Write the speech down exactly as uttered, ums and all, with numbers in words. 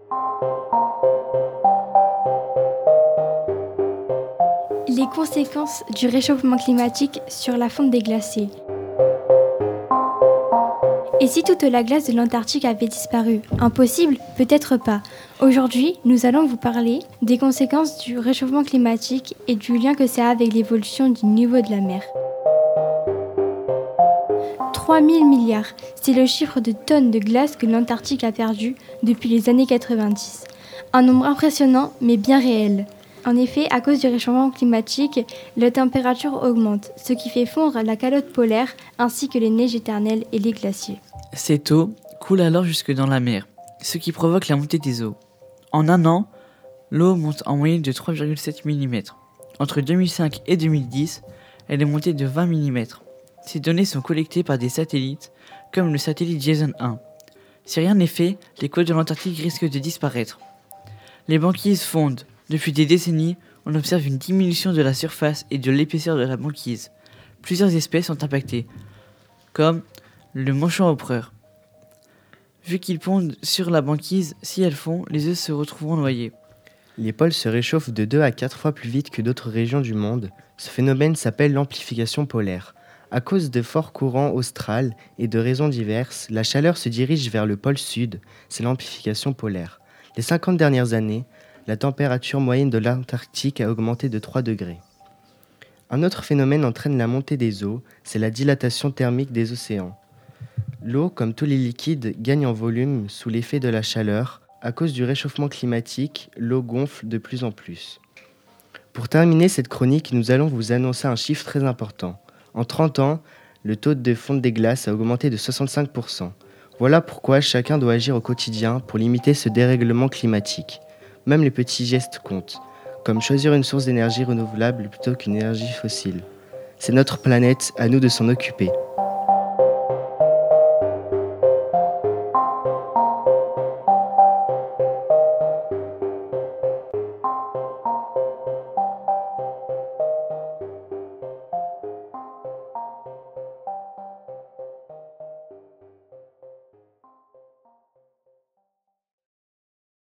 Les conséquences du réchauffement climatique sur la fonte des glaciers. Et si toute la glace de l'Antarctique avait disparu? Impossible? Peut-être pas. Aujourd'hui, nous allons vous parler des conséquences du réchauffement climatique et du lien que ça a avec l'évolution du niveau de la mer. trois mille milliards, c'est le chiffre de tonnes de glace que l'Antarctique a perdu depuis les années quatre-vingt-dix. Un nombre impressionnant, mais bien réel. En effet, à cause du réchauffement climatique, la température augmente, ce qui fait fondre la calotte polaire ainsi que les neiges éternelles et les glaciers. Cette eau coule alors jusque dans la mer, ce qui provoque la montée des eaux. En un an, l'eau monte en moyenne de trois virgule sept millimètres. Entre deux mille cinq et deux mille dix, elle est montée de vingt millimètres. Ces données sont collectées par des satellites, comme le satellite Jason un. Si rien n'est fait, les côtes de l'Antarctique risquent de disparaître. Les banquises fondent. Depuis des décennies, on observe une diminution de la surface et de l'épaisseur de la banquise. Plusieurs espèces sont impactées, comme le manchon empereur. Vu qu'ils pondent sur la banquise, si elles fondent, les œufs se retrouveront noyés. Les pôles se réchauffent de deux à quatre fois plus vite que d'autres régions du monde. Ce phénomène s'appelle l'amplification polaire. À cause de forts courants australs et de raisons diverses, la chaleur se dirige vers le pôle sud, c'est l'amplification polaire. Les cinquante dernières années, la température moyenne de l'Antarctique a augmenté de trois degrés. Un autre phénomène entraîne la montée des eaux, c'est la dilatation thermique des océans. L'eau, comme tous les liquides, gagne en volume sous l'effet de la chaleur. À cause du réchauffement climatique, l'eau gonfle de plus en plus. Pour terminer cette chronique, nous allons vous annoncer un chiffre très important. En trente ans, le taux de fonte des glaces a augmenté de soixante-cinq pour cent. Voilà pourquoi chacun doit agir au quotidien pour limiter ce dérèglement climatique. Même les petits gestes comptent, comme choisir une source d'énergie renouvelable plutôt qu'une énergie fossile. C'est notre planète, à nous de s'en occuper.